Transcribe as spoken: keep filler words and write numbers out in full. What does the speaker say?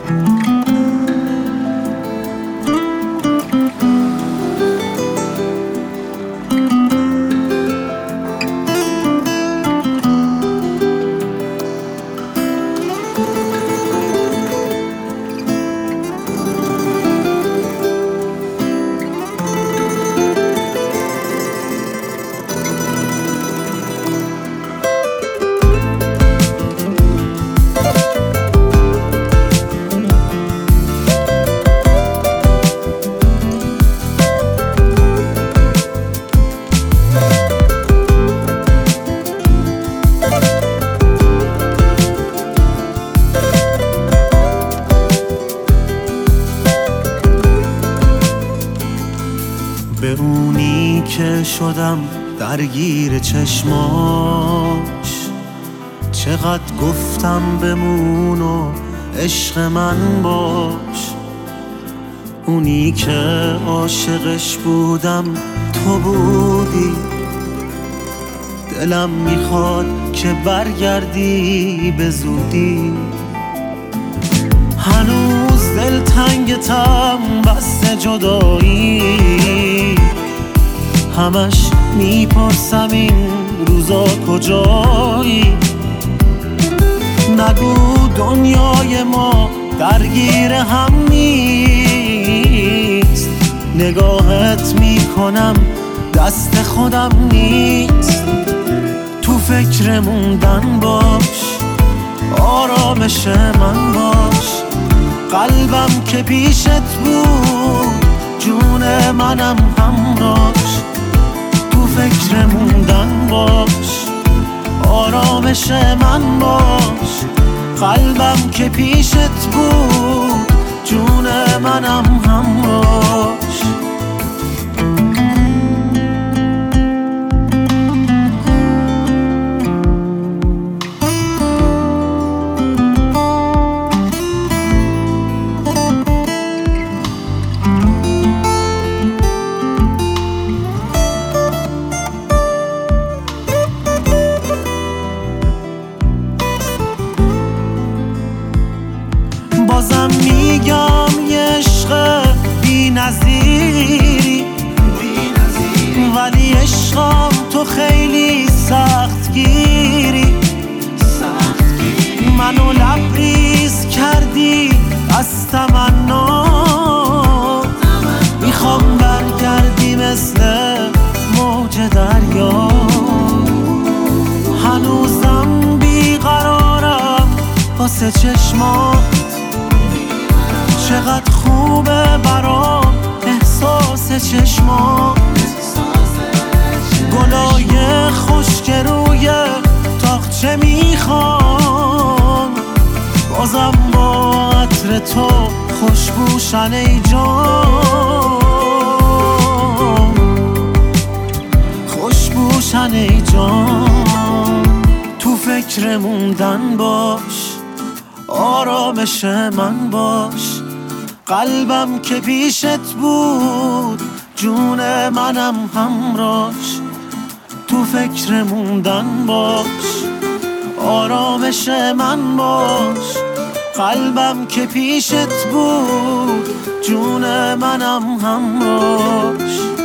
به اونی که شدم درگیر چشماش، چقدر گفتم بمون و عشق من باش. اونی که عاشقش بودم تو بودی، دلم میخواد که برگردی به زودی. هنوز دلتنگتم بس جدایی، همش میپرسم این روزا کجایی. نگو دنیای ما درگیر هم نیست، نگاهت میکنم دست خودم نیست. تو فکر موندن باش، آرامش من باش. قلبم که پیشت بود، جون منم همراش. تو فکر موندن باش، آرامش من باش. قلبم که پیشت بود، جون منم همراش. بازم میگم یه عشق بی نظیری، ولی عشقم تو خیلی سخت گیری. منو لبریز کردی از تمنا، میخوام برگردی مثل موج دریا. هنوزم بیقرارم واسه چشمات، چقدر خوبه برام احساس چشمات. گلای خشک روی تاقچه میخوام، بازم با عطر تو خوشبوشن ای جان، خوشبوشن ای جان. تو فکر موندن باش، آرامش من باش. قلبم که پیشت بود، جون منم همراش. تو فکر موندن باش، آرامش من باش. قلبم که پیشت بود، جون منم همراش.